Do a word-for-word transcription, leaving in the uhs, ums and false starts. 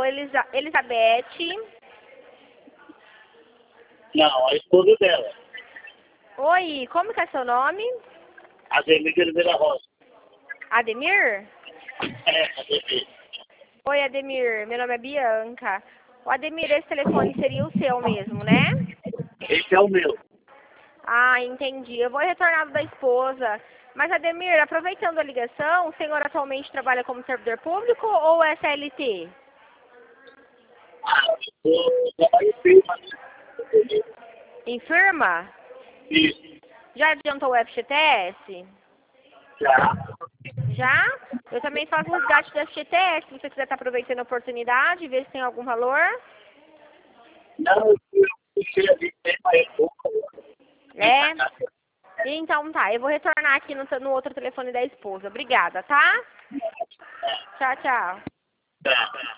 Alô, Elisa Elizabeth? Não, a esposa dela. Oi, como que é seu nome? Ademir de Oliveira Rocha. Ademir? É, Ademir. Oi, Ademir, meu nome é Bianca. O Ademir, esse telefone seria o seu mesmo, né? Esse é o meu. Ah, entendi. Eu vou retornar da esposa. Mas, Ademir, aproveitando a ligação, o senhor atualmente trabalha como servidor público ou é C L T? Ah, eu trabalho em firma. Em firma? Isso. Já adiantou o F G T S? Já. Já? Eu também faço resgate do F G T S, se você quiser estar aproveitando a oportunidade, ver se tem algum valor. Não, eu puxei ali, tem mais pouco. É? Então tá, eu vou retornar aqui no, no outro telefone da esposa. Obrigada, tá? Tchau, tchau.